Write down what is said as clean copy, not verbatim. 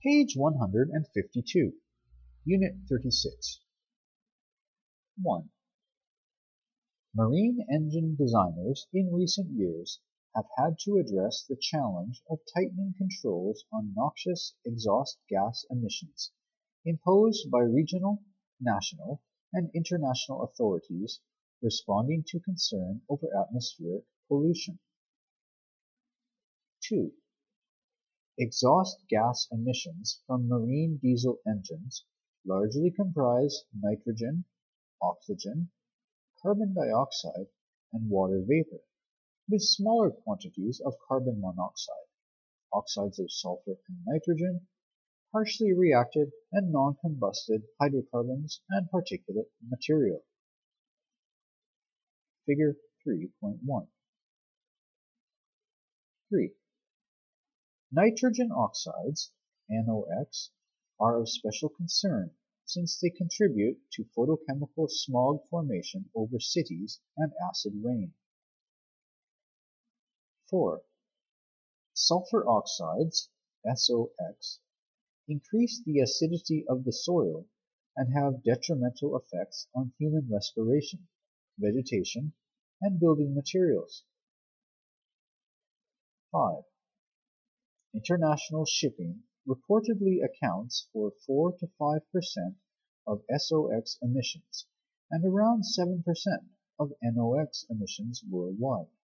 Page 152, Unit 36. 1. Marine engine designers in recent years have had to address the challenge of tightening controls on noxious exhaust gas emissions imposed by regional, national, and international authorities responding to concern over atmospheric pollution. 2. Exhaust gas emissions from marine diesel engines largely comprise nitrogen, oxygen, carbon dioxide, and water vapor, with smaller quantities of carbon monoxide, oxides of sulfur and nitrogen, partially reacted and non-combusted hydrocarbons, and particulate material. Figure 3.1. 3. Nitrogen oxides, NOx, are of special concern since they contribute to photochemical smog formation over cities and acid rain. 4. Sulfur oxides, SOx, increase the acidity of the soil and have detrimental effects on human respiration, vegetation, and building materials. 5. International shipping reportedly accounts for 4 to 5% of SOx emissions and around 7% of NOx emissions worldwide.